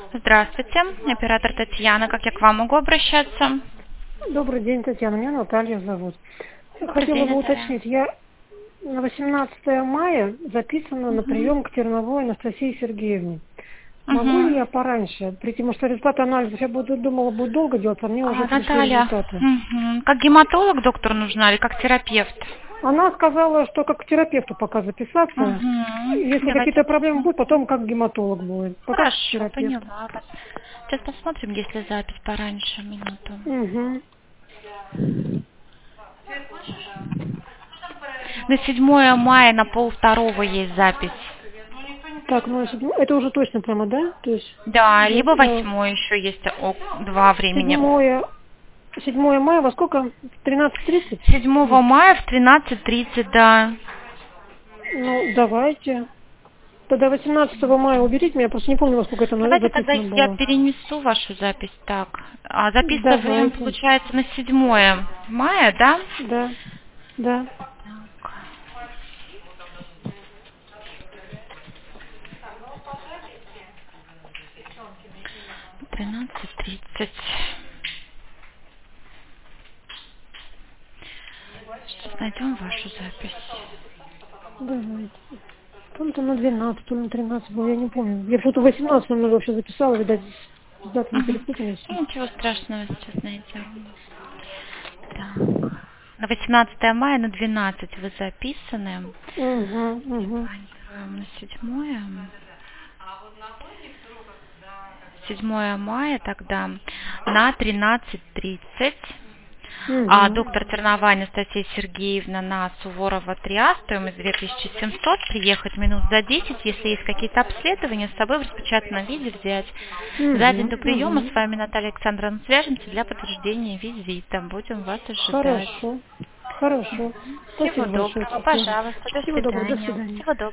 Здравствуйте, оператор Татьяна. Как я к вам могу обращаться? Добрый день, Татьяна. Меня Наталья зовут. Добрый Хотела день, бы Наталья. уточнить, я на 18 мая записана на Угу. прием к Терновой Анастасии Сергеевне. Могу ли Угу. я пораньше прийти? Может, результаты анализов я думала, будет долго делать, а мне уже пришли Наталья, результаты. как гематолог доктор нужна или как терапевт? Она сказала, что как к терапевту пока записаться. Угу. Если Давайте. какие-то проблемы будут, потом как гематолог будет. Пока как Хорошо, терапевт. поняла вас. Сейчас посмотрим, если запись пораньше, минуту. Угу. На 7 мая на 1:30 есть запись. Так, ну это уже точно прямо, да? То есть Да, либо да, 8 еще есть два времени. 7 мая во сколько? В 13:30? 7 мая в 13:30, да. Ну, давайте. Тогда 18 мая уберите меня, я просто не помню, во сколько это Давайте тогда записано я было. перенесу вашу запись так. А записано время Давайте. получается на 7 мая, да? Да. Да. Так, 13:30. Сейчас найдем вашу запись. Давайте. То ли на 12, то ли на 13 было, я не помню. Я что-то 18 номер вообще записала, видать, с датами Мгм. перепутались. Ничего страшного, сейчас найдем. Так. На 18 мая на 12 вы записаны. Угу, угу. Планируем на 7. 7 мая тогда на 13:30. А Угу. доктор Терновая Анастасия Сергеевна на Суворова 3А, стоимость 2700, приехать минут за 10, если есть какие-то обследования, с собой в распечатанном виде взять. За день Угу. до приема Угу. с вами, Наталья Александровна, свяжемся для подтверждения визита. Будем вас ожидать. Хорошо. Хорошо. Всего Спасибо большое, доброго, Татьяна. пожалуйста, до Всего доброго, до свидания. свидания. Всего доброго.